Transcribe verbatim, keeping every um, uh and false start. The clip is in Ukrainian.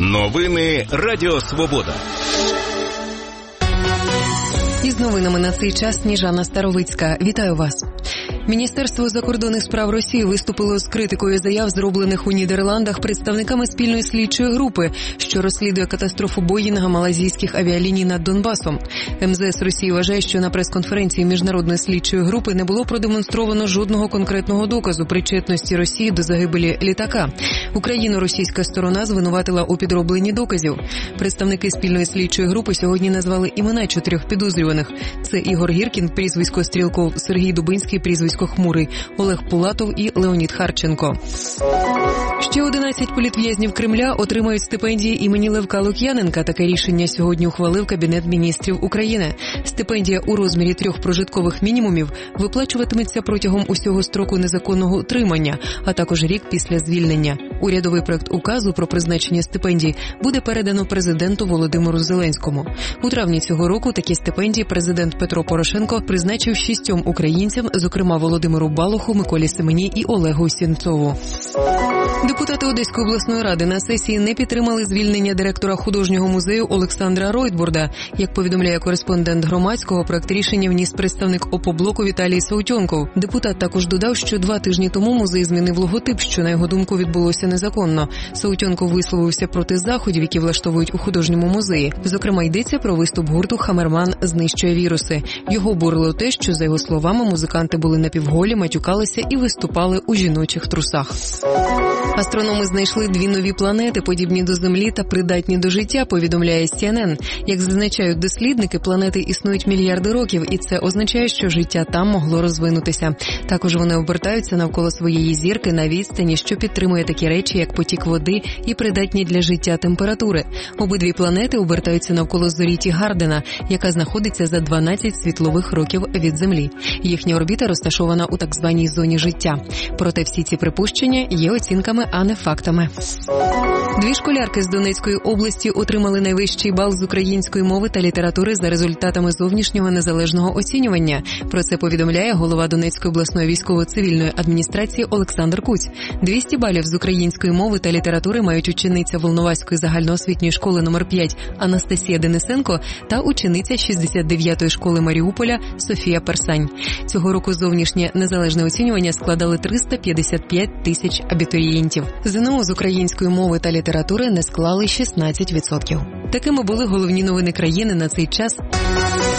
Новини Радіо Свобода. Із новинами на цей час Сніжана Старовицька. Вітаю вас. Міністерство закордонних справ Росії виступило з критикою заяв, зроблених у Нідерландах представниками спільної слідчої групи, що розслідує катастрофу Боїнга малайзійських авіаліній над Донбасом. ем зе ес Росії вважає, що на прес-конференції міжнародної слідчої групи не було продемонстровано жодного конкретного доказу причетності Росії до загибелі літака. Україну російська сторона звинуватила у підробленні доказів. Представники спільної слідчої групи сьогодні назвали імена чотирьох підозрюваних. Це Ігор Гіркін, прізвисько Стрілков, Сергій Дубинський, прізвисько Хмурий, Олег Пулатов і Леонід Харченко. Ще одинадцять політв'язнів Кремля отримають стипендії імені Левка Лук'яненка. Таке рішення сьогодні ухвалив Кабінет міністрів України. Стипендія у розмірі трьох прожиткових мінімумів виплачуватиметься протягом усього строку незаконного утримання, а також рік після звільнення. Урядовий проект указу про призначення стипендій буде передано президенту Володимиру Зеленському. У травні цього року такі стипендії президент Петро Порошенко призначив шістьом українцям, зокрема Володимиру Балуху, Миколі Семені і Олегу Сінцову. Депутати Одеської обласної ради на сесії не підтримали звільнення директора художнього музею Олександра Ройтбурда. Як повідомляє кореспондент Громадського, проект рішення вніс представник ОПО-блоку Віталій Саутьонков. Депутат також додав, що два тижні тому музей змінив логотип, що, на його думку, відбулося незаконно. Саутьонков висловився проти заходів, які влаштовують у художньому музеї. Зокрема, йдеться про виступ гурту «Хамерман знищує віруси». Його бурило те, що, за його словами, музиканти були напівголі, матюкалися і виступали у жіночих трусах. Астрономи знайшли дві нові планети, подібні до Землі та придатні до життя, повідомляє сі ен ен. Як зазначають дослідники, планети існують мільярди років, і це означає, що життя там могло розвинутися. Також вони обертаються навколо своєї зірки на відстані, що підтримує такі речі, як потік води і придатні для життя температури. Обидві планети обертаються навколо зорі Тігардена, яка знаходиться за дванадцять світлових років від Землі. Їхня орбіта розташована у так званій зоні життя. Проте всі ці припущення є оцінками, а не фактами. Дві школярки з Донецької області отримали найвищий бал з української мови та літератури за результатами зовнішнього незалежного оцінювання. Про це повідомляє голова Донецької обласної військово-цивільної адміністрації Олександр Куць. двісті балів з української мови та літератури мають учениця Волноваської загальноосвітньої школи номер п'ять Анастасія Денисенко та учениця шістдесят дев'ятої школи Маріуполя Софія Персань. Цього року зовнішнє незалежне оцінювання складали триста п'ятдесят п'ять тисяч абітурієнтів. зе ен у з української мови та літератури не склали шістнадцять відсотків. Такими були головні новини країни на цей час.